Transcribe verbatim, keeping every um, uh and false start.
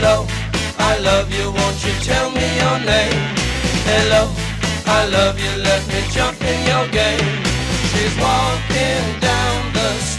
Hello, I love you, won't you tell me your name? Hello, I love you, let me jump in your game. She's walking down the